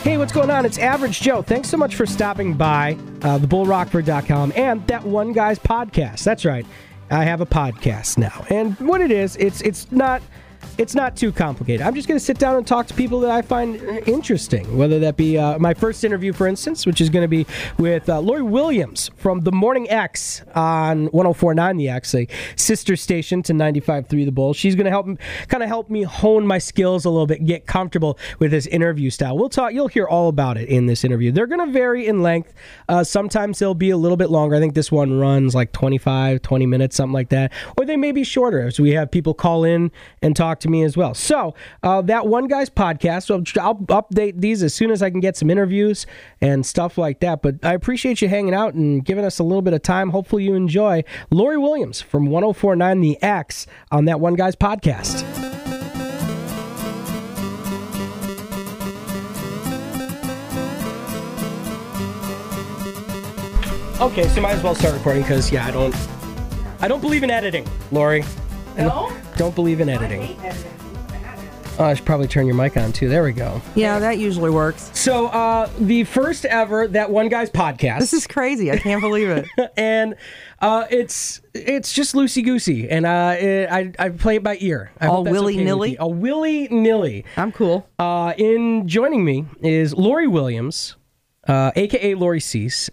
Hey, what's going on? It's Average Joe. Thanks so much for stopping by thebullrockford.com and That One Guy's podcast. That's right. I have a podcast now. And what it is, it's not too complicated. I'm just going to sit down and talk to people that I find interesting, whether that be my first interview, for instance, which is going to be with Lori Williams from The Morning X on 104.9 The X, a sister station to 95.3 The Bull. She's going to help me hone my skills a little bit, get comfortable with this interview style. We'll talk. You'll hear all about it in this interview. They're going to vary in length. Sometimes they'll be a little bit longer. I think this one runs like 20 minutes, something like that. Or they may be shorter, as we have people call in and talk to me as well. So That One Guy's podcast, so I'll update these as soon as I can get some interviews and stuff like that. But I appreciate you hanging out and giving us a little bit of time. Hopefully you enjoy Lori Williams from 104.9 The X on That One Guy's podcast. Okay, so might as well start recording because I don't believe in editing, Lori. No? Don't believe in editing. I hate editing. Oh, I should probably turn your mic on, too. There we go. Yeah, that usually works. So, the first ever That One Guy's podcast. This is crazy. I can't believe it. And it's just loosey-goosey. And I play it by ear. All willy-nilly? All willy-nilly. I'm cool. In joining me is Lori Williams, a.k.a. Lori Cease,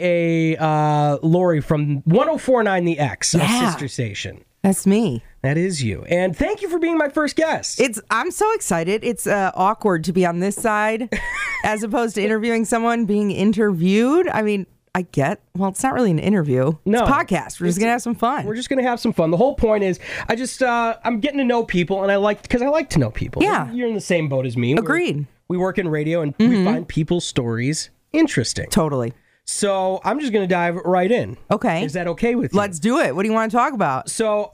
a.k.a. Lori from 104.9 The X, our sister station. That's me. That is you. And thank you for being my first guest. I'm so excited. It's awkward to be on this side as opposed to interviewing someone being interviewed. I mean, it's not really an interview. No. It's a podcast. We're just going to have some fun. We're just going to have some fun. The whole point is I'm getting to know people, and I like to know people. Yeah. You're in the same boat as me. Agreed. We work in radio, and we find people's stories interesting. Totally. So I'm just going to dive right in. Okay. Is that okay with you? Let's do it. What do you want to talk about? So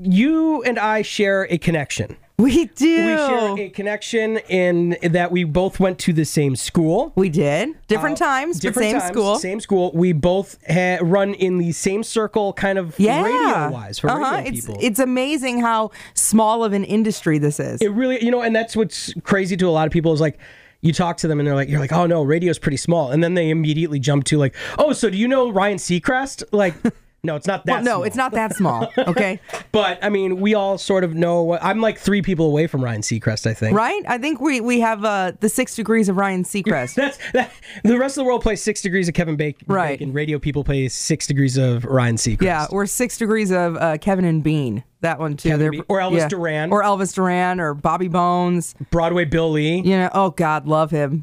you and I share a connection. We do. We share a connection in that we both went to the same school. We did. Different times, but same school. Same school. We both run in the same circle, kind of radio-wise, for radio people. It's amazing how small of an industry this is. It really, and that's what's crazy to a lot of people is like, you talk to them and you're like, oh no, radio's pretty small. And then they immediately jump to like, oh, so do you know Ryan Seacrest? Like, no, it's not that small. No, it's not that small. Okay. But I mean, we all sort of know, I'm like 3 people away from Ryan Seacrest, I think. Right? I think we have the 6 degrees of Ryan Seacrest. The rest of the world plays 6 degrees of Kevin Bacon. Right. And radio people play 6 degrees of Ryan Seacrest. Yeah, or 6 degrees of Kevin and Bean. That one too. Or Elvis Duran. Or Elvis Duran or Bobby Bones. Broadway Bill Lee. Oh God, love him.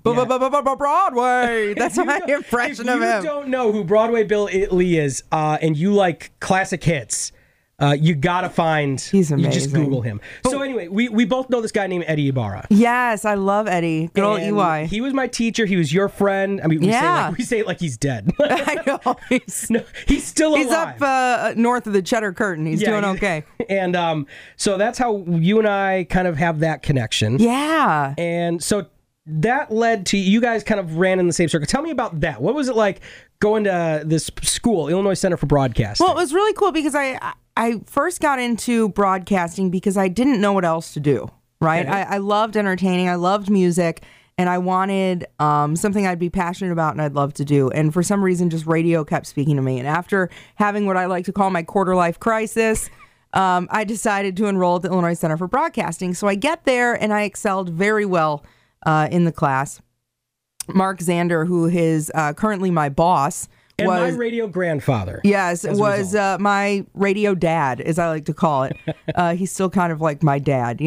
Broadway. That's my impression of him. If you don't know who Broadway Bill Lee is, and you like classic hits, you gotta find. He's amazing. You just Google him. So anyway, we both know this guy named Eddie Ibarra. Yes, I love Eddie. Good old EY. He was my teacher. He was your friend. I mean, we say it like he's dead. I know. He's still alive. He's up north of the Cheddar Curtain. He's doing okay. And so that's how you and I kind of have that connection. Yeah. And so that led to you guys kind of ran in the same circle. Tell me about that. What was it like going to this school, Illinois Center for Broadcasting? Well, it was really cool because I first got into broadcasting because I didn't know what else to do, right? Okay. I loved entertaining. I loved music. And I wanted something I'd be passionate about and I'd love to do. And for some reason, just radio kept speaking to me. And after having what I like to call my quarter-life crisis, I decided to enroll at the Illinois Center for Broadcasting. So I get there and I excelled very well in the class. Mark Zander, who is currently my boss, and my radio grandfather. Yes, was my radio dad, as I like to call it. He's still kind of like my dad,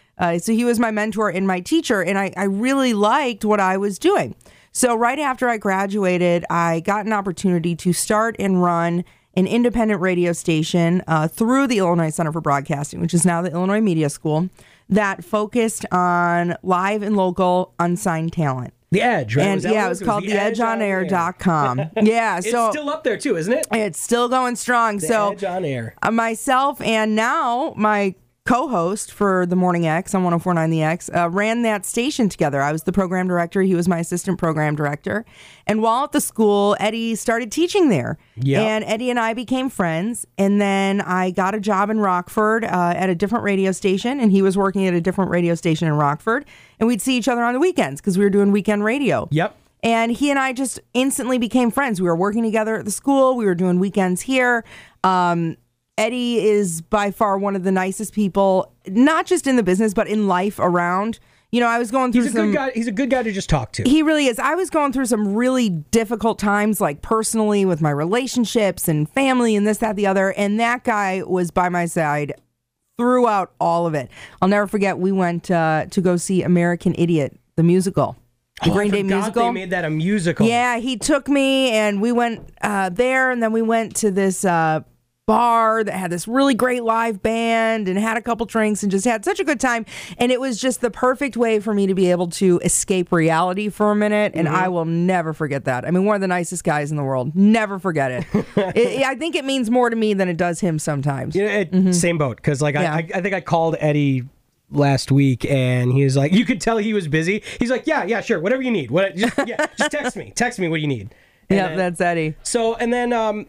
So he was my mentor and my teacher, and I really liked what I was doing. So right after I graduated, I got an opportunity to start and run an independent radio station through the Illinois Center for Broadcasting, which is now the Illinois Media School, that focused on live and local unsigned talent. The Edge, right? And it was called theedgeonair.com. Yeah, it's so still up there too, isn't it? It's still going strong. The Edge on Air. Myself and now my co-host for the Morning X on 104.9 The X, ran that station together. I was the program director. He was my assistant program director. And while at the school, Eddie started teaching there. Yep. And Eddie and I became friends. And then I got a job in Rockford at a different radio station. And he was working at a different radio station in Rockford. And we'd see each other on the weekends because we were doing weekend radio. Yep. And he and I just instantly became friends. We were working together at the school. We were doing weekends here. Eddie is by far one of the nicest people, not just in the business, but in life around. You know, I was going through good guy. He's a good guy to just talk to. He really is. I was going through some really difficult times, like personally with my relationships and family and this, that, the other. And that guy was by my side throughout all of it. I'll never forget, we went to go see American Idiot, the musical. The Green Day musical. They made that a musical. Yeah, he took me and we went there, and then we went to this bar that had this really great live band and had a couple drinks and just had such a good time. And it was just the perfect way for me to be able to escape reality for a minute. And I will never forget that. I mean, one of the nicest guys in the world. Never forget it. I think it means more to me than it does him sometimes. Yeah, same boat. Because I think I called Eddie last week and he was like, you could tell he was busy. He's like, yeah, sure, whatever you need. Just text me. Text me what you need. Yeah, that's Eddie. So, and then,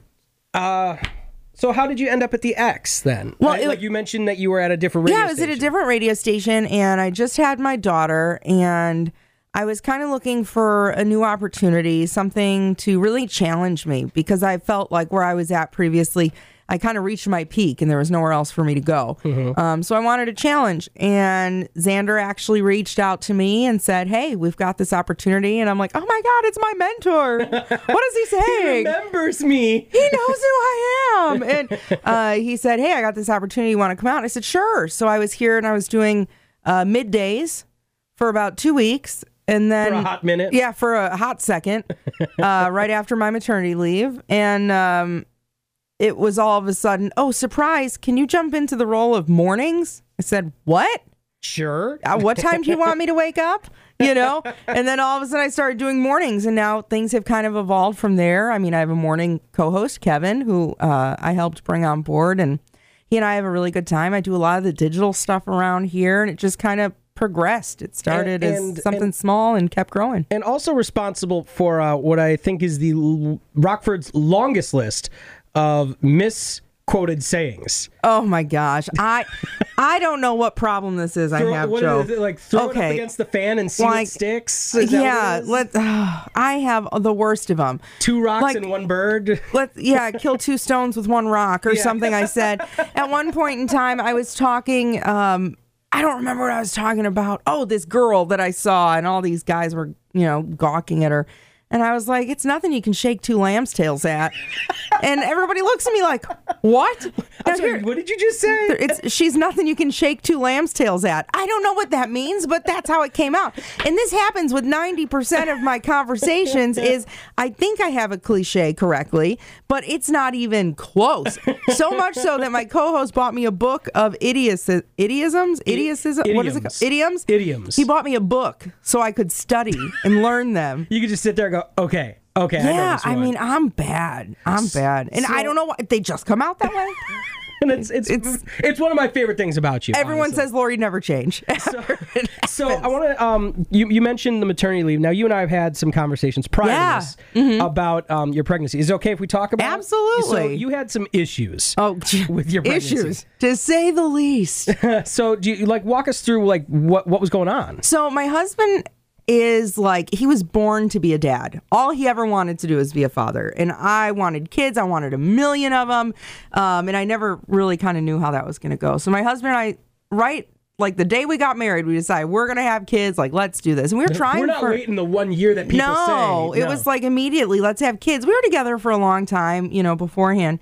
so how did you end up at the X then? Well, like you mentioned that you were at a different radio station. Yeah, I was at a different radio station, and I just had my daughter, and I was kind of looking for a new opportunity, something to really challenge me, because I felt like where I was at previously, I kind of reached my peak and there was nowhere else for me to go. So I wanted a challenge. And Xander actually reached out to me and said, hey, we've got this opportunity. And I'm like, oh my God, it's my mentor. What is he saying? He remembers me. He knows who I am. And he said, hey, I got this opportunity. You want to come out? I said, sure. So I was here and I was doing middays for about 2 weeks. And then for a hot minute. Yeah, for a hot second, right after my maternity leave. And it was all of a sudden, oh, surprise, can you jump into the role of mornings? I said, what? Sure. What time do you want me to wake up? You know? And then all of a sudden I started doing mornings, and now things have kind of evolved from there. I mean, I have a morning co-host, Kevin, who I helped bring on board, and he and I have a really good time. I do a lot of the digital stuff around here, and it just kind of progressed. It started as something small and kept growing. And also responsible for what I think is the Rockford's longest list of misquoted sayings. Oh my gosh. I don't know what problem this is I have, Joe. Like throw it up against the fan and see what sticks? Yeah. I have the worst of them. 2 rocks and 1 bird. Kill 2 stones with 1 rock or something I said. At one point in time, I was talking, I don't remember what I was talking about. Oh, this girl that I saw, and all these guys were, gawking at her. And I was like, it's nothing you can shake 2 lamb's tails at. And everybody looks at me like, what? I'm sorry, what did you just say? She's nothing you can shake 2 lamb's tails at. I don't know what that means, but that's how it came out. And this happens with 90% of my conversations is I think I have a cliche correctly, but it's not even close. So much so that my co-host bought me a book of idioms. What is it called? Idioms? Idioms. He bought me a book so I could study and learn them. You could just sit there and go, okay, yeah, I mean, I'm bad. And I don't know why they just come out that way. And it's one of my favorite things about you. Everyone honestly says Lori never change. So I want to. You mentioned the maternity leave. Now you and I have had some conversations prior to this about your pregnancy. Is it okay if we talk about? Absolutely. So you had some issues. With your pregnancy. Issues, to say the least. So do you walk us through what was going on? So my husband is he was born to be a dad. All he ever wanted to do is be a father. And I wanted kids. I wanted 1 million of them. And I never really kind of knew how that was going to go. So my husband and I, the day we got married, we decided we're going to have kids. Let's do this. And we were trying. We're not waiting the 1 year that people say. No, it was immediately, let's have kids. We were together for a long time, beforehand.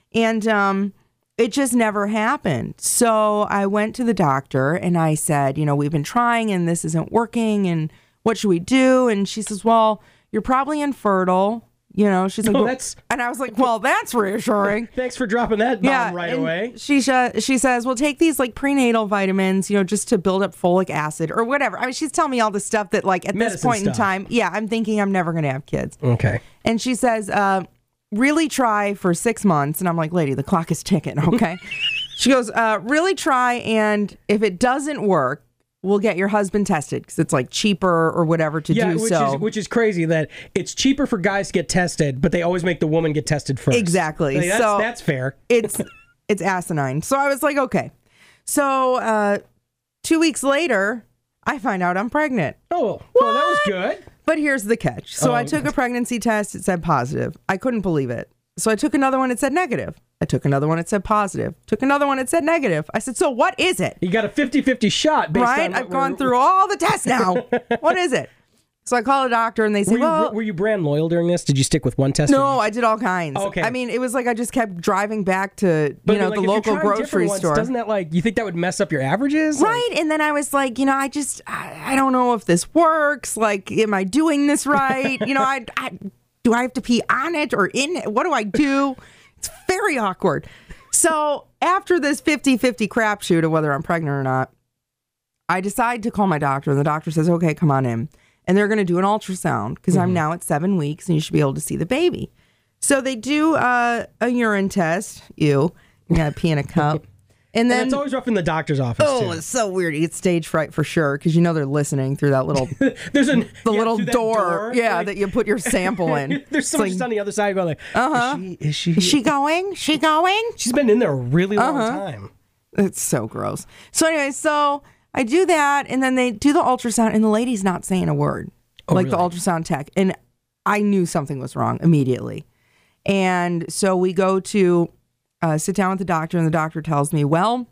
And it just never happened. So I went to the doctor and I said, we've been trying and this isn't working. And what should we do? And she says, well, you're probably infertile. She's like, and I was like, well, that's reassuring. Thanks for dropping that bomb right away. She says, well, take these prenatal vitamins, just to build up folic acid or whatever. I mean, she's telling me all this stuff that at this point in time, I'm thinking I'm never going to have kids. Okay. And she says, really try for 6 months. And I'm like, lady, the clock is ticking. Okay. She goes, really try, and if it doesn't work, we'll get your husband tested because it's like cheaper or whatever to do so. Which is crazy that it's cheaper for guys to get tested, but they always make the woman get tested first. Exactly. Like, that's fair. It's asinine. So I was like, okay. So 2 weeks later, I find out I'm pregnant. Oh, well, that was good. But here's the catch. So I took a pregnancy test. It said positive. I couldn't believe it. So I took another one. It said negative. I took another one. It said positive. Took another one. It said negative. I said, so what is it? You got a 50-50 shot. Based right? on I've gone through all the tests now. What is it? So I call a doctor and they say, were you brand loyal during this? Did you stick with one test? No, I did all kinds. Okay. I mean, it was like I just kept driving back to, But the local grocery store. Doesn't that you think that would mess up your averages? Right. And then I was like, I don't know if this works. Like, am I doing this right? Do I have to pee on it or in it? What do I do? It's very awkward. So after this 50-50 crapshoot of whether I'm pregnant or not, I decide to call my doctor, and the doctor says, okay, come on in. And they're going to do an ultrasound because I'm now at 7 weeks and you should be able to see the baby. So they do a urine test. You got to pee in a cup. And then it's always rough in the doctor's office. Oh, too. It's so weird. You get stage fright for sure because they're listening through that little little door. Yeah, that you put your sample in. There's someone just on the other side going Is she going? She going? She's been in there a really long time. It's so gross. So anyway, so I do that, and then they do the ultrasound, and the lady's not saying a word, the ultrasound tech. And I knew something was wrong immediately. And so we go to sit down with the doctor, and the doctor tells me, well,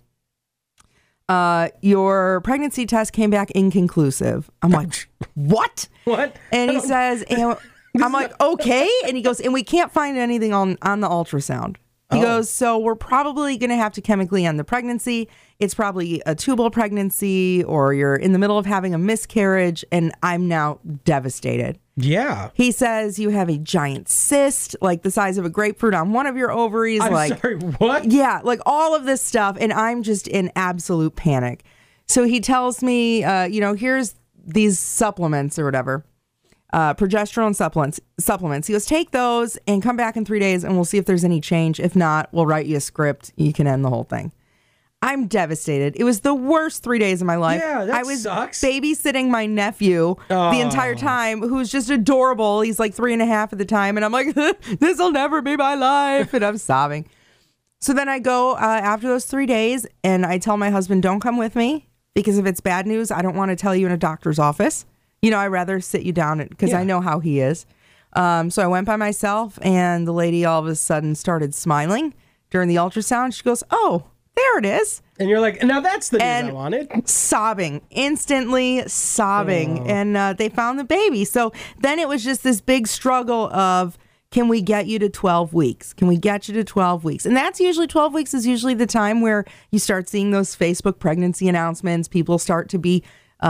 your pregnancy test came back inconclusive. I'm like, what? What? And he says, I'm like, okay. And he goes, and we can't find anything on the ultrasound. He goes, so we're probably going to have to chemically end the pregnancy. It's probably a tubal pregnancy, or you're in the middle of having a miscarriage, and I'm now devastated. Yeah. He says you have a giant cyst, like the size of a grapefruit on one of your ovaries. I'm sorry, what? Yeah, like all of this stuff, and I'm just in absolute panic. So he tells me, here's these supplements or whatever. Progesterone supplements. He goes, take those and come back in 3 days and we'll see if there's any change. If not, we'll write you a script. You can end the whole thing. I'm devastated. It was the worst 3 days of my life. Yeah, that I was sucks. babysitting my nephew the entire time, who's just adorable. He's like 3.5 at the time. And I'm like, this will never be my life. And I'm sobbing. So then I go after those 3 days and I tell my husband, don't come with me because if it's bad news, I don't want to tell you in a doctor's office. I'd rather sit you down because I know how he is. So I went by myself, and the lady all of a sudden started smiling during the ultrasound. She goes, oh, there it is. And you're like, now that's the news I wanted. Sobbing, instantly sobbing. And they found the baby. So then it was just this big struggle of, can we get you to 12 weeks? Can we get you to 12 weeks? And that's usually 12 weeks is usually the time where you start seeing those Facebook pregnancy announcements. People start to be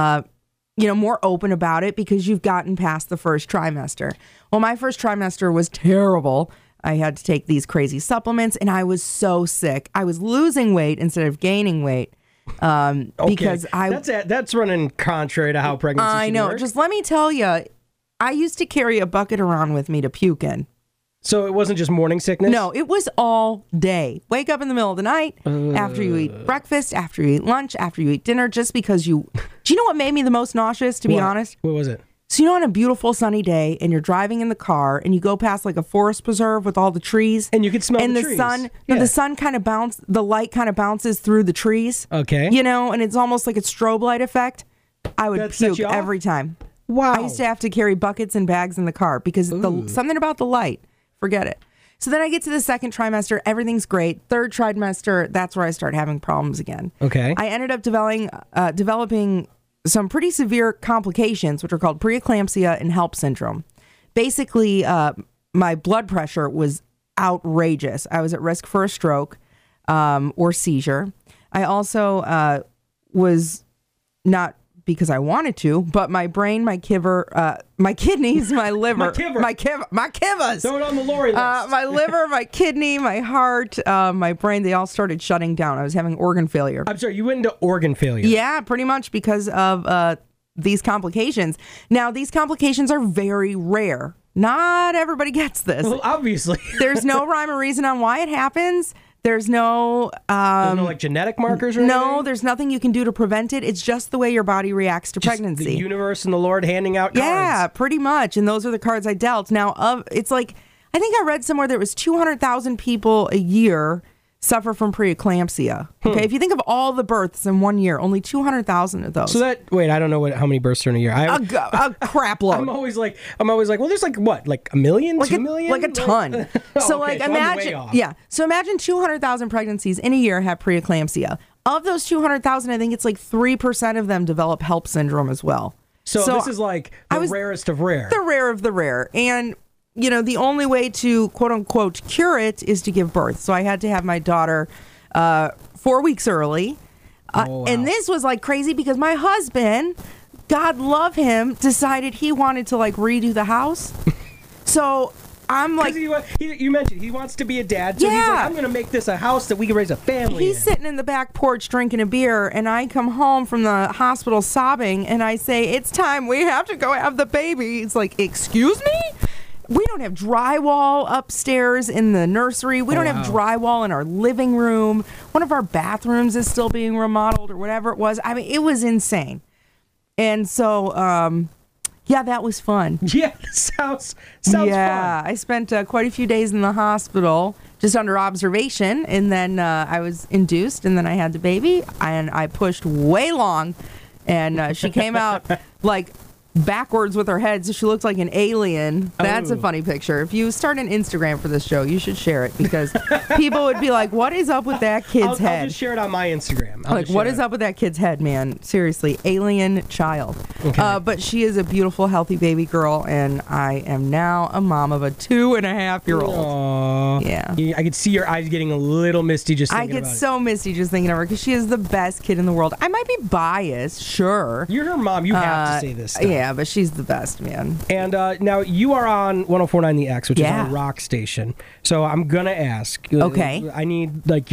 more open about it because you've gotten past the first trimester. Well, my first trimester was terrible. I had to take these crazy supplements and I was so sick. I was losing weight instead of gaining weight. Because that's running contrary to how pregnancy should I know. work. Just let me tell you, I used to carry a bucket around with me to puke in. So it wasn't just morning sickness? No, it was all day. Wake up in the middle of the night, after you eat breakfast, after you eat lunch, after you eat dinner, just because do you know what made me the most nauseous, to be honest? What was it? So on a beautiful sunny day and you're driving in the car and you go past like a forest preserve with all the trees. And you can smell the trees. The sun kind of the light kind of bounces through the trees. Okay. And it's almost like a strobe light effect. I would puke every time. Wow. I used to have to carry buckets and bags in the car because something about the light. Forget it. So then I get to the second trimester. Everything's great. Third trimester, that's where I start having problems again. Okay. I ended up developing some pretty severe complications, which are called preeclampsia and HELLP syndrome. Basically, my blood pressure was outrageous. I was at risk for a stroke or seizure. I also was not because I wanted to, but my brain, my kidneys, my liver, my kivas. Throw it on the Lori list. My liver, my kidney, my heart, my brain, they all started shutting down. I was having organ failure. I'm sorry, you went into organ failure. Yeah, pretty much because of these complications. Now, these complications are very rare. Not everybody gets this. Well, obviously. There's no rhyme or reason on why it happens. There's no There's no like genetic markers or no, anything? there's nothing you can do to prevent it. It's just the way your body reacts to Just pregnancy. the universe and the Lord handing out cards. Yeah, pretty much. And those are the cards I dealt. Now, it's like, I think I read somewhere there was 200,000 people a year suffer from preeclampsia. Okay, if you think of all the births in 1 year, only 200,000 of those. So I don't know how many births are in a year. A crap load. I'm always like, well, there's like what, like a million, like 2 million, like a ton. So okay, like so I'm way imagine, off. yeah. So imagine 200,000 pregnancies in a year have preeclampsia. Of those 200,000, I think it's like 3% of them develop HELLP syndrome as well. So this is like the rarest of rare. The rare of the rare. And, the only way to quote unquote cure it is to give birth. So I had to have my daughter 4 weeks early. Wow. And this was like crazy because my husband, God love him, decided he wanted to like redo the house. So I'm like, you mentioned he wants to be a dad, so he's Yeah. like, I'm going to make this a house that we can raise a family. he's in. sitting in the back porch drinking a beer, and I come home from the hospital sobbing, and I say, it's time, we have to go have the baby. It's like, excuse me? We don't have drywall upstairs in the nursery. We don't have drywall in our living room. One of our bathrooms is still being remodeled or whatever it was. I mean, it was insane. And so, yeah, that was fun. Yeah, sounds Yeah, fun. I spent quite a few days in the hospital just under observation, and then I was induced, and then I had the baby, and I pushed way long, and she came out like backwards with her head, so she looked like an alien. That's a funny picture. If you start an Instagram for this show, you should share it, because people would be like, what is up with that kid's head? I'll just share it on my Instagram. Like, what is up with that kid's head, man? Seriously, alien child. Okay. But she is a beautiful, healthy baby girl, and I am now a mom of a 2.5-year-old. Aww. Yeah. I could see your eyes getting a little misty just I thinking get about so misty just thinking of her, because she is the best kid in the world. I might be biased, sure. it. You're her mom. You have to say this stuff. Yeah, but she's the best, man. And now you are on 104.9 The X, which is Yeah. a rock station. So I'm going to ask. Okay. I need like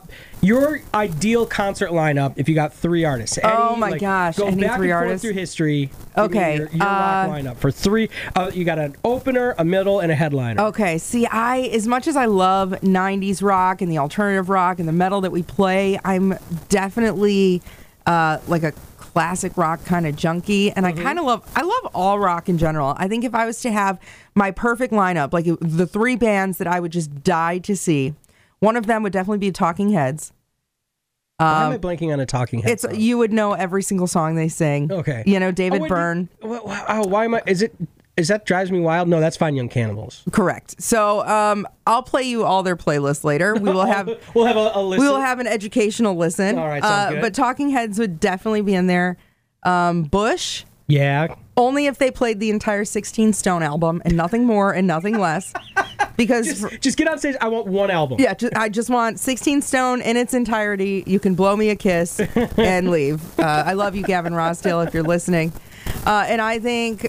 your ideal concert lineup if you got 3 artists. Oh, my gosh, Go I need back 3 and forth artists? through history. Okay, Your rock lineup for 3. You got an opener, a middle, and a headliner. Okay, see, as much as I love 90s rock and the alternative rock and the metal that we play, I'm definitely like a classic rock kind of junkie, and I love all rock in general. I think if I was to have my perfect lineup, like the 3 bands that I would just die to see, one of them would definitely be Talking Heads. Why am I blanking on a Talking Heads song? You would know every single song they sing. Okay. David Byrne. Why am I? Is that Drives Me Wild? No, that's Fine Young Cannibals. Correct. So I'll play you all their playlists later. We will have we'll have a listen. we will have an educational listen. All right, sounds good. But Talking Heads would definitely be in there. Bush, Yeah. only if they played the entire 16 Stone album and nothing more and nothing less. Because Just get on stage. I want one album. yeah, I just want 16 Stone in its entirety. You can blow me a kiss and leave. I love you, Gavin Rossdale, if you're listening. And I think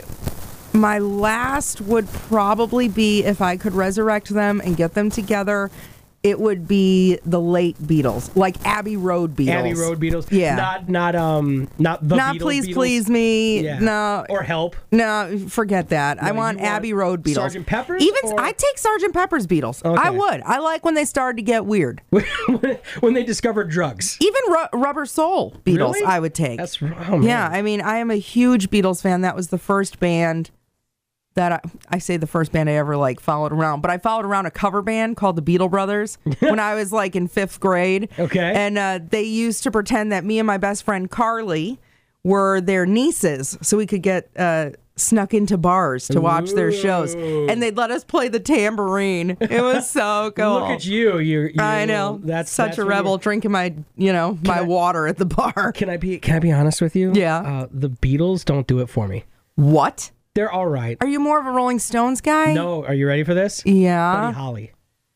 my last would probably be, if I could resurrect them and get them together, it would be the late Beatles, like Abbey Road Beatles. Abbey Road Beatles. Yeah. Not the Beatles. Please Beatles. Please Me. Yeah. No. Or Help. No, forget that. I want you want Abbey Road Beatles. Sgt. Pepper's, Even or- I'd take Sgt. Pepper's Beatles. Okay. I would. I like when they started to get weird. when they discovered drugs. Even Rubber Soul Beatles, Really? I would take. That's man. Yeah, I mean, I am a huge Beatles fan. That was the first band that I say the first band I ever like followed around, but I followed around a cover band called the Beatle Brothers when I was like in 5th grade. Okay. And they used to pretend that me and my best friend Carly were their nieces, so we could get snuck into bars to watch their shows, and they'd let us play the tambourine. It was so cool. Look at you. I know. That's such a what rebel, drinking my my water at the bar. Can I be honest with you? Yeah. The Beatles don't do it for me. What? They're all right. Are you more of a Rolling Stones guy? No, are you ready for this? Yeah. Buddy Holly.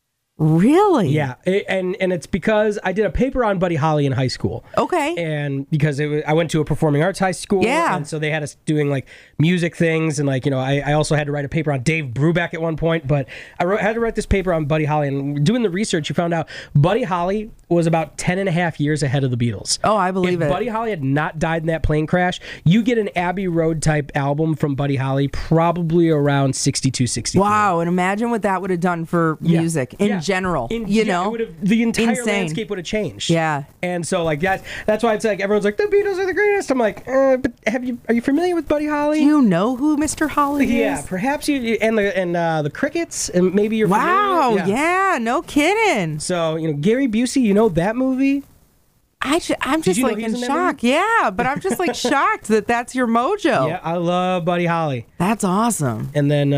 Really? Yeah, and it's because I did a paper on Buddy Holly in high school. Okay. And because I went to a performing arts high school, Yeah. and so they had us doing like music things, and like I also had to write a paper on Dave Brubeck at one point. But I had to write this paper on Buddy Holly, and doing the research, you found out Buddy Holly was about 10 and a half years ahead of the Beatles. Oh, I believe if it. Buddy Holly had not died in that plane crash, you get an Abbey Road type album from Buddy Holly probably around 62, 63. Wow, and imagine what that would have done for music in general, the entire Insane. landscape would have changed. Yeah. And so like that's why it's like everyone's like the Beatles are the greatest. I'm like, but are you familiar with Buddy Holly? Do you know who Mr. Holly is? Yeah, perhaps you and the Crickets, and maybe you're Wow, familiar. yeah, no kidding. So Gary Busey, you know that movie? I'm just like in shock. Yeah, but I'm just like shocked that that's your mojo. Yeah, I love Buddy Holly. That's awesome. And then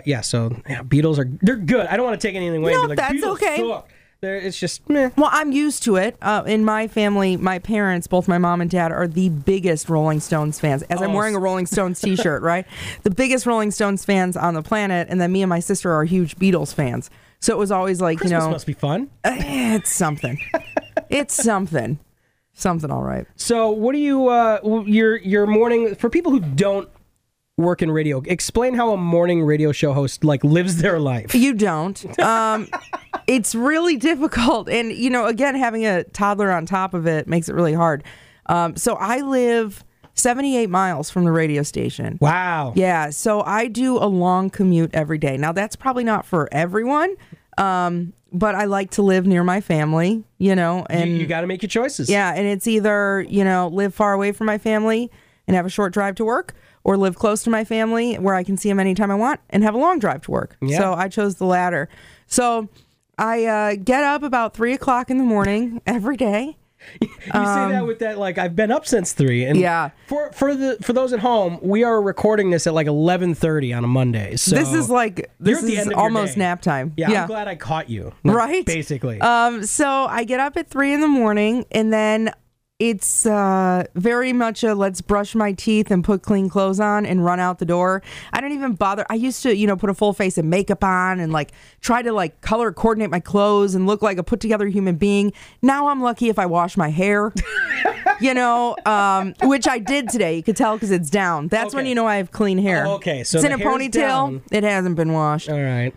Beatles they're good. I don't want to take anything away. No, but like, that's Beatles okay. Suck. It's just meh. Well, I'm used to it. In my family, my parents, both my mom and dad, are the biggest Rolling Stones fans. As I'm wearing a Rolling Stones t-shirt, right? The biggest Rolling Stones fans on the planet, and then me and my sister are huge Beatles fans. So it was always like, Christmas must be fun. It's something. It's something. Something all right. So what do you, your morning, for people who don't work in radio, explain how a morning radio show host like lives their life. You don't. It's really difficult. And, again, having a toddler on top of it makes it really hard. So I live 78 miles from the radio station. Wow. Yeah. So I do a long commute every day. Now, that's probably not for everyone. But I like to live near my family, and you got to make your choices. Yeah. And it's either, live far away from my family and have a short drive to work, or live close to my family where I can see them anytime I want and have a long drive to work. Yeah. So I chose the latter. So I get up about 3 o'clock in the morning every day. You say that with that, like, I've been up since 3. And yeah. For those at home, we are recording this at like 11:30 on a Monday. So this is almost nap time. Yeah, I'm glad I caught you. Right? Basically. So I get up at 3 in the morning, and then it's very much a let's brush my teeth and put clean clothes on and run out the door. I don't even bother. I used to, put a full face of makeup on and like try to like color coordinate my clothes and look like a put together human being. Now I'm lucky if I wash my hair, which I did today. You could tell because it's down. That's when I have clean hair. Oh, okay, so it's in the a hair's ponytail. Down. It hasn't been washed. All right.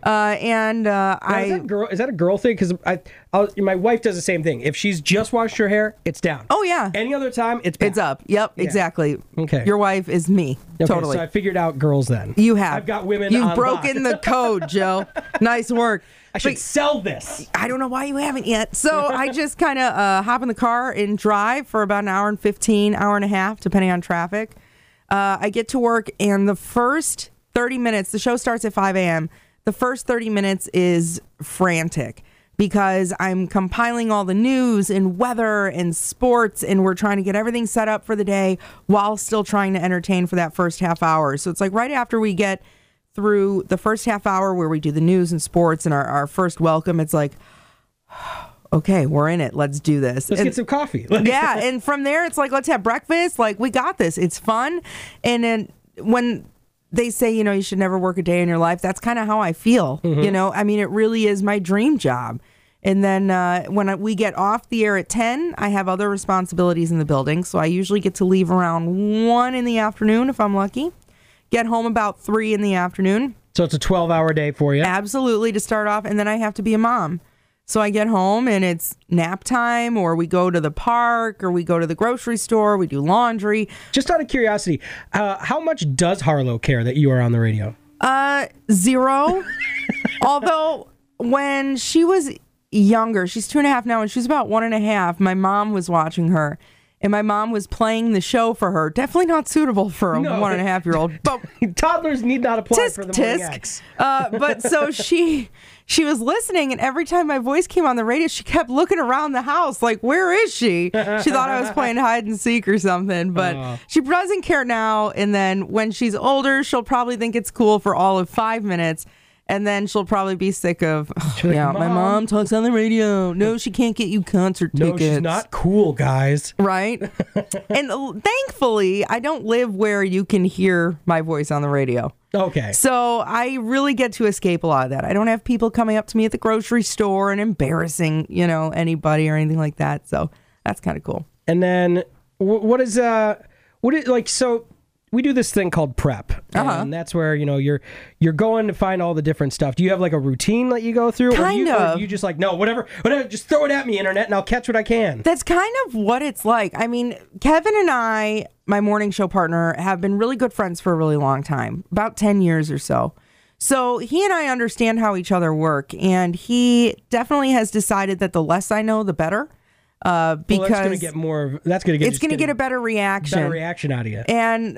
Is that a girl thing? Because my wife does the same thing. If she's just washed her hair, it's down. Oh yeah. Any other time, it's back. It's up. Yep. Yeah. Exactly. Okay. Your wife is me. Okay, totally. So I figured out girls then. You have. I've got women. You've on broken the code, Joe. Nice work. I should sell this. I don't know why you haven't yet. So I just kind of hop in the car and drive for about an hour and 15, hour and a half, depending on traffic. I get to work, and the first 30 minutes, the show starts at 5 a.m. The first 30 minutes is frantic because I'm compiling all the news and weather and sports, and we're trying to get everything set up for the day while still trying to entertain for that first half hour. So it's like right after we get through the first half hour where we do the news and sports and our first welcome, it's like, okay, we're in it. Let's do this. Let's get some coffee. Yeah. And from there, it's like, let's have breakfast. Like, we got this. It's fun. And then when they say, you should never work a day in your life, that's kind of how I feel. Mm-hmm. I mean, it really is my dream job. And then when we get off the air at 10, I have other responsibilities in the building. So I usually get to leave around 1 in the afternoon if I'm lucky. Get home about 3 in the afternoon. So it's a 12-hour day for you. Absolutely, to start off. And then I have to be a mom. So I get home and it's nap time, or we go to the park, or we go to the grocery store, we do laundry. Just out of curiosity, how much does Harlow care that you are on the radio? 0. Although when she was younger, she's 2.5 now, and she's about 1.5, my mom was watching her. And my mom was playing the show for her. Definitely not suitable for a 1.5-year-old. But toddlers need not apply tisk, for the morning tisk. X. But so she was listening, and every time my voice came on the radio, she kept looking around the house like, where is she? She thought I was playing hide and seek or something. But she doesn't care now. And then when she's older, she'll probably think it's cool for all of 5 minutes. And then she'll probably be sick of, my mom talks on the radio. No, she can't get you concert tickets. No, she's not cool, guys. Right? And thankfully, I don't live where you can hear my voice on the radio. Okay. So I really get to escape a lot of that. I don't have people coming up to me at the grocery store and embarrassing, anybody or anything like that. So that's kind of cool. And then so we do this thing called prep, and that's where you're going to find all the different stuff. Do you have like a routine that you go through, or you just like, no, whatever, just throw it at me, internet, and I'll catch what I can? That's kind of what it's like. I mean, Kevin and I, my morning show partner, have been really good friends for a really long time, about 10 years or so. So he and I understand how each other work, and he definitely has decided that the less I know, the better. Because that's going to get more. That's going to get. It's going to get a better reaction. Better reaction out of you. And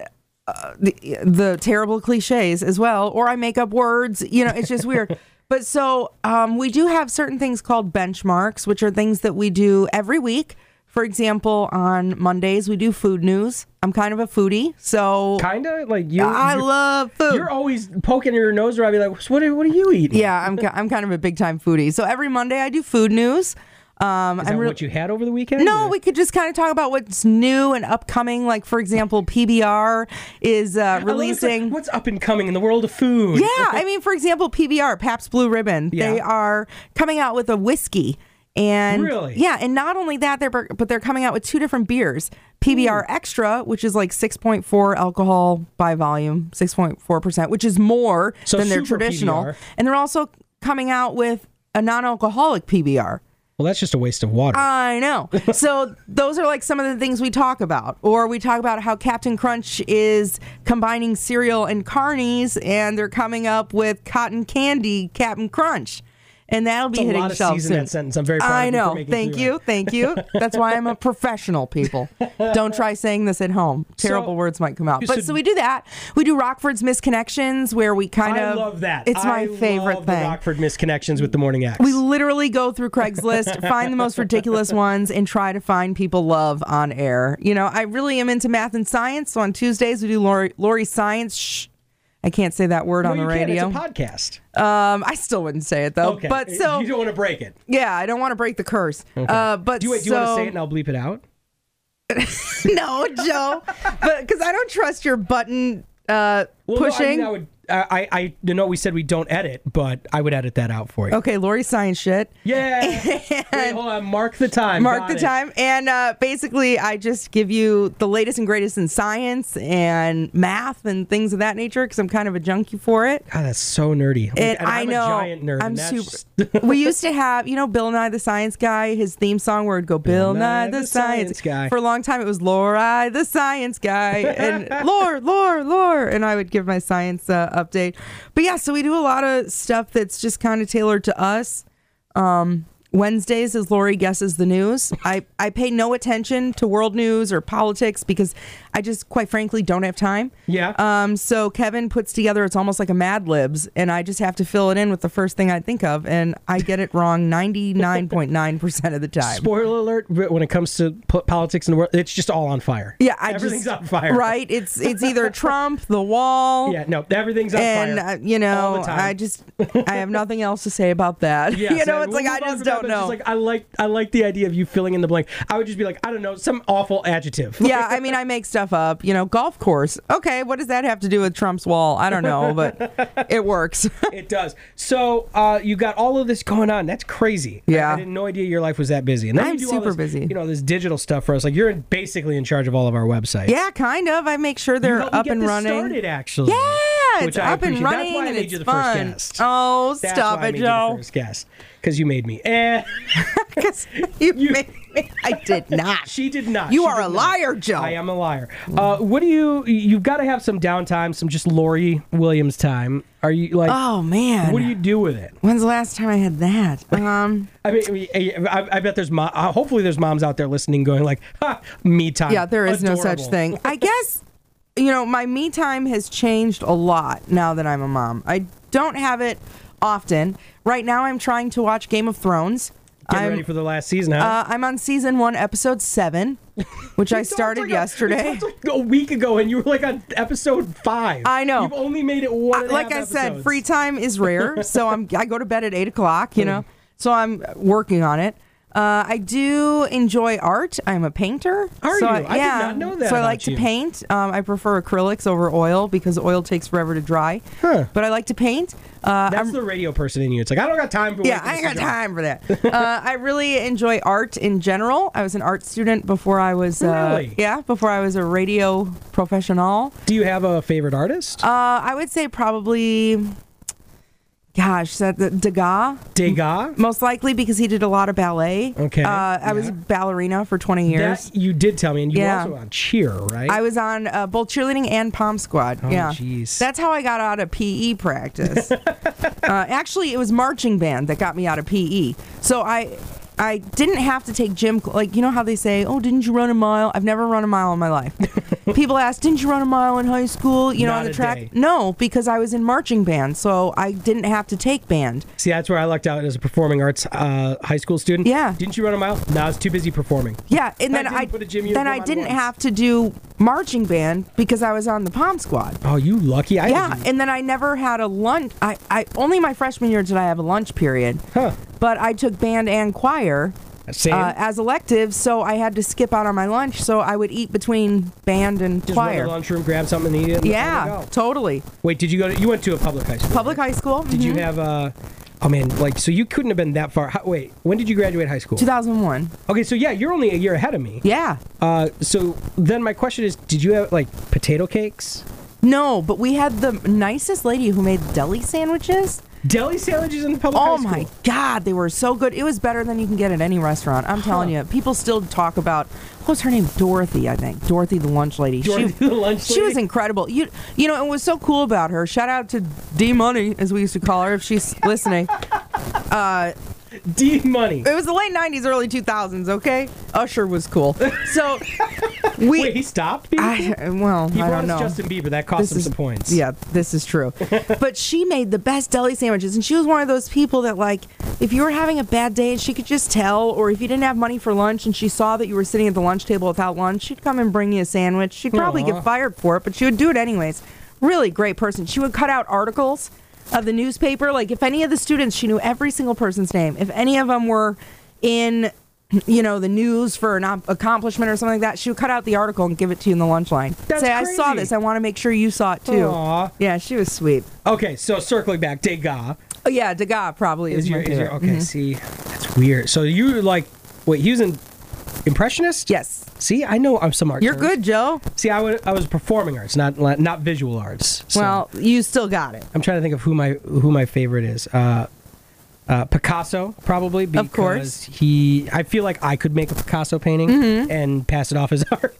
the terrible cliches as well, or I make up words. It's just weird. But so we do have certain things called benchmarks, which are things that we do every week. For example, on Mondays, we do food news. I'm kind of a foodie, so... Kind of? Like you? I love food. You're always poking your nose around, be like, what are you eating? Yeah, I'm kind of a big-time foodie. So every Monday, I do food news. Is that what you had over the weekend? No, we could just kind of talk about what's new and upcoming. Like, for example, PBR is releasing... What's up and coming in the world of food? Yeah, I mean, for example, PBR, Pabst Blue Ribbon, they are coming out with a whiskey. And really? Yeah, and not only that, but they're coming out with 2 different beers. PBR Extra, which is like 6.4 alcohol by volume, 6.4%, which is more than their traditional. PBR. And they're also coming out with a non-alcoholic PBR. Well, that's just a waste of water. I know. So those are like some of the things we talk about. Or we talk about how Captain Crunch is combining cereal and carnies, and they're coming up with cotton candy Captain Crunch. And that'll be hitting shelves soon. That sentence. I'm very proud of you for making Thank you. That's why I'm a professional, people. Don't try saying this at home. Terrible words might come out. But so we do that. We do Rockford's Misconnections, where we kind of... I love that. It's my favorite thing. The Rockford Misconnections with the Morning X. We literally go through Craigslist, find the most ridiculous ones, and try to find people love on air. I really am into math and science, so on Tuesdays we do Lori Science. Shh. I can't say that word on the radio. It's a podcast. I still wouldn't say it though. Okay. But so you don't want to break it. Yeah, I don't want to break the curse. Okay. But do you want to say it and I'll bleep it out? No, Joe. But because I don't trust your button pushing. No, I know we said we don't edit, but I would edit that out for you. Okay, Lori Science shit. Yeah. Wait, hold on. Mark the time. Mark the time. And basically, I just give you the latest and greatest in science and math and things of that nature because I'm kind of a junkie for it. God, that's so nerdy. And I'm know. a giant nerd. I'm super. We used to have, Bill Nye the Science Guy, his theme song where it'd go, Bill Nye the Science Guy. For a long time, it was Lori the Science Guy. And lore. And I would give my science update. But yeah, so we do a lot of stuff that's just kind of tailored to us. Wednesdays is Lori Guesses the News. I pay no attention to world news or politics because I just, quite frankly, don't have time. Yeah. So Kevin puts together, it's almost like a Mad Libs, and I just have to fill it in with the first thing I think of, and I get it wrong 99.9% of the time. Spoiler alert, when it comes to politics in the world, it's just all on fire. Yeah, everything's on fire. Right? It's either Trump, the wall. Yeah, no, everything's on fire. And, all the time. I have nothing else to say about that. Yes, it's like I just don't know. Just like I like the idea of you filling in the blank. I would just be like, I don't know, some awful adjective. Yeah, I mean, I make stuff up. Golf course. Okay, what does that have to do with Trump's wall? I don't know, but it works. It does. So you got all of this going on. That's crazy. Yeah, I had no idea your life was that busy. And then I'm you do super all this, busy. This digital stuff for us. Like you're basically in charge of all of our websites. Yeah, kind of. I make sure they're up and running. Started actually. Yeah, it's up and running. That's why I made you the fun. first guest. Oh, That's stop why it, I made Joe. You the first guest because you made me. Because you made me. I did not. She did not. You are a liar, Joe. I am a liar. What do you've got to have some downtime, some just Lori Williams time. Are you like, oh man, what do you do with it? When's the last time I had that? I bet there's hopefully there's moms out there listening going like, ha, me time. Yeah, there is Adorable. no such thing. I guess, my me time has changed a lot now that I'm a mom. I don't have it often. Right now I'm trying to watch Game of Thrones. Getting ready for the last season, huh? I'm on season 1, episode 7, which I started yesterday. We talked a week ago, and you were like on episode 5. I know. You've only made it one. Like I said, free time is rare, so I go to bed at 8 o'clock. So I'm working on it. I do enjoy art. I'm a painter. Are you? I did not know that. So I like to paint. I prefer acrylics over oil because oil takes forever to dry. Huh. But I like to paint. That's the radio person in you. It's like, I don't got time for. Yeah, I ain't got time for that. I really enjoy art in general. I was an art student before I was. Really? Yeah, before I was a radio professional. Do you have a favorite artist? I would say probably Gosh, Degas? Degas? Most likely because he did a lot of ballet. Okay. I was a ballerina for 20 years. That you did tell me, and you were Yeah. also on cheer, right? I was on both cheerleading and pom squad. Oh, yeah. jeez. That's how I got out of PE practice. Actually, it was marching band that got me out of PE. So I didn't have to take gym, like, you know how they say, oh, didn't you run a mile? I've never run a mile in my life. People ask, didn't you run a mile in high school, you know, Not on the a track? day. No, because I was in marching band, so I didn't have to take band. See, that's where I lucked out as a performing arts high school student. Yeah. Didn't you run a mile? No, I was too busy performing. Yeah, and I then didn't put a gym then uniform I on didn't once. have to do marching band because I was on the pom squad. Oh, you lucky. Yeah, and then I never had a lunch. I only my freshman year did I have a lunch period. Huh. But I took band and choir Same. as electives, so I had to skip out on my lunch. So I would eat between band and Just run to choir. the lunchroom, grab something and eat it. And Yeah, there you go. totally. Wait, did you go to, you went to a public high school? Public high school. Did you have oh man, like, so you couldn't have been that far. Wait, when did you graduate high school? 2001. Okay, so yeah, you're only a year ahead of me. Yeah. So then my question is, did you have like potato cakes? No, but we had the nicest lady who made deli sandwiches. Deli sandwiches in the public high Oh school? my God, they were so good. It was better than you can get at any restaurant. I'm telling you. People still talk about, what was her name? Dorothy, I think. Dorothy, the lunch lady. Dorothy the lunch She was lady? incredible. You know, it was so cool about her. Shout out to D Money, as we used to call her, if she's listening. D Money. It was the late 90s, early 2000s, okay? Usher was cool. So, we... Wait, he stopped being cool? he He brought brought us Justin Bieber. That cost him some points. Yeah, this is true. But she made the best deli sandwiches, and she was one of those people that, like, if you were having a bad day and she could just tell, or if you didn't have money for lunch and she saw that you were sitting at the lunch table without lunch, she'd come and bring you a sandwich. She'd probably Aw. get fired for it, but she would do it anyways. Really great person. She would cut out articles of the newspaper. Like, if any of the students, she knew every single person's name. If any of them were in, you know, the news for an accomplishment or something like that, she would cut out the article and give it to you in the lunch line. That's Say, I saw crazy. this. I want to make sure you saw it too. Aw. Yeah, she was sweet. Okay, so circling back, Degas Oh, yeah, Degas probably is my favorite. okay. See, that's weird. So you were like, wait, he was an impressionist? Yes. See, I know I'm some art. You're terms. good, Joe. See, I was performing arts, not visual arts. So Well, you still got it. I'm trying to think of who my favorite is. Picasso, probably, because Of course. I feel like I could make a Picasso painting and pass it off as art.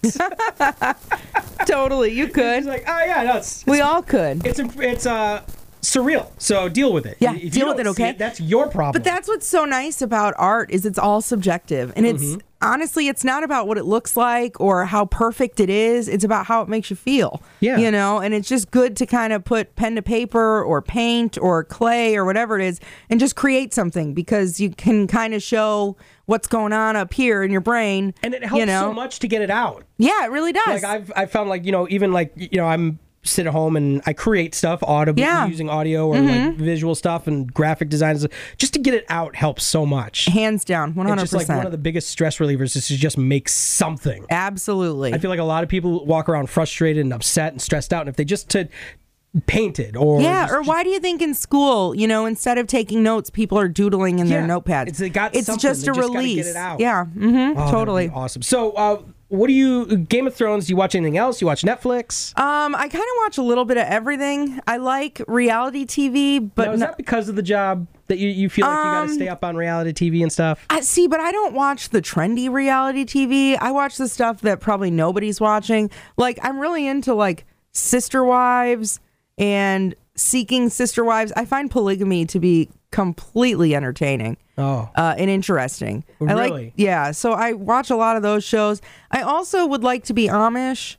Totally, you He's could. like, oh yeah, no, it's We all could. it's surreal. So deal with it. Yeah, If you deal with don't it, see okay? that's your problem. But that's what's so nice about art is it's all subjective. And it's honestly, it's not about what it looks like or how perfect it is. It's about how it makes you feel. Yeah. You know, and it's just good to kind of put pen to paper or paint or clay or whatever it is and just create something because you can kind of show what's going on up here in your brain. and it helps you know? so much to get it out. Yeah, it really does. Like I've found, like, you know, even like, you know, I'm sit at home and I create stuff audibly Yeah. using audio or like visual stuff and graphic design, just to get it out helps so much. Hands down, 100%. It's just like one of the biggest stress relievers is to just make something. Absolutely. I feel like a lot of people walk around frustrated and upset and stressed out, and if they just painted or Yeah, just- or why do you think in school, you know, instead of taking notes, people are doodling in their Yeah, notepads? it's- they got it's something, just they a just gotta get release. it out. Yeah, Oh, that'd totally. be awesome. So what do you Game of Thrones, do you watch anything else? You watch Netflix? I kind of watch a little bit of everything. I like reality TV, but Now, is that because of the job that you feel like you got to stay up on reality TV and stuff? see, but I don't watch the trendy reality TV. I watch the stuff that probably nobody's watching. Like, I'm really into like Sister Wives and Seeking Sister Wives. I find polygamy to be completely entertaining. Oh. And interesting. I Really? yeah. So I watch a lot of those shows. I also would like to be Amish.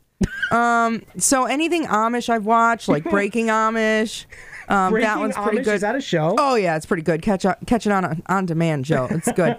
So anything Amish I've watched, like Breaking Amish. That Breaking one's pretty Amish, good. Is that a show? Oh yeah, it's pretty good. Catch it on demand, Joe. It's good.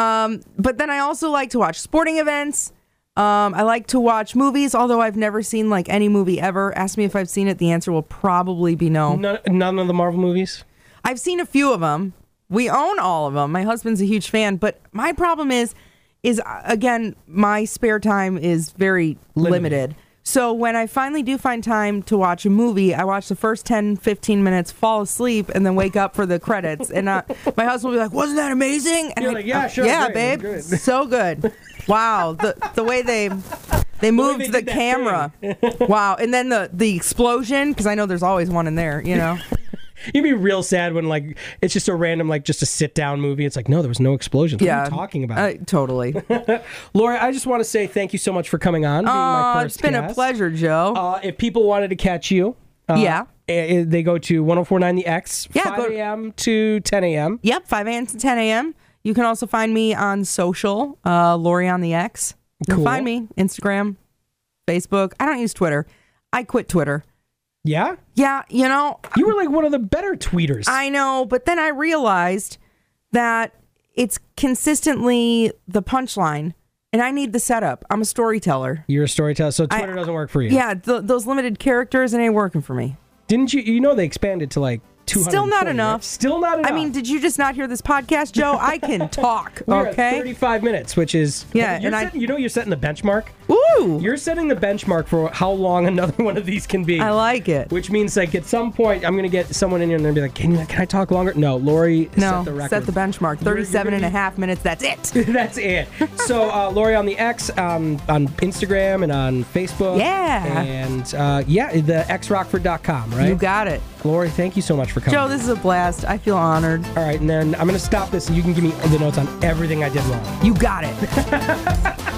But then I also like to watch sporting events. I like to watch movies, although I've never seen like any movie ever. Ask me if I've seen it. The answer will probably be no. None of the Marvel movies? I've seen a few of them. We own all of them. My husband's a huge fan, but my problem is again, my spare time is very limited. So when I finally do find time to watch a movie, I watch the first 10, 15 minutes, fall asleep, and then wake up for the credits. And my husband will be like, wasn't that amazing? And You're like, yeah, sure, Yeah, great, babe. good. So good. Wow. The way they moved they the did that camera. Wow. And then the explosion, because I know there's always one in there, you know. You'd be real sad when like it's just a random just a sit down movie. It's like, no, there was no explosions. What are you talking about? Totally. Lori, I just want to say thank you so much for coming on. Being my first it's been guest. a pleasure, Joe. If people wanted to catch you, they go to 104.9 The X, 5 a.m. to 10 a.m. Yep, 5 a.m. to 10 a.m. You can also find me on social, Lori on the X. You'll find me Instagram, Facebook. I don't use Twitter. I quit Twitter. Yeah? Yeah, You were like one of the better tweeters. I know, but then I realized that it's consistently the punchline, and I need the setup. I'm a storyteller. You're a storyteller, so Twitter doesn't work for you. Yeah, those limited characters, it ain't working for me. Didn't you? They expanded to like 200. Still not enough. Right? Still not enough. I mean, did you just not hear this podcast, Joe? I can talk. We're Okay. at 35 minutes, which is you're setting the benchmark. Ooh. You're setting the benchmark for how long another one of these can be. I like it. Which means like at some point I'm gonna get someone in here and they'll be like, can I talk longer? No, Lori set the record. Set the benchmark. 37 and a half minutes. That's it. That's it. So Lori on the X, on Instagram and on Facebook. Yeah. And the xrockford.com, right? You got it. Lori, thank you so much for coming. Joe, this is a blast. I feel honored. All right, and then I'm going to stop this and you can give me the notes on everything I did wrong. You got it.